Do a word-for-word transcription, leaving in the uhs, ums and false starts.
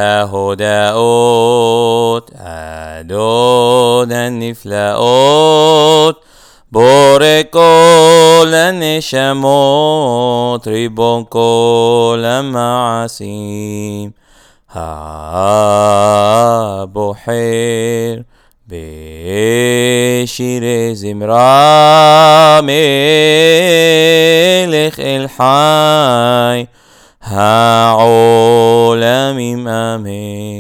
ההודעות, אדון הנפלאות, בורא כל הנשמות, ריבון כל המעשים, הבוחר בשירי זמרה, מלך אל חי העולמים, אמן.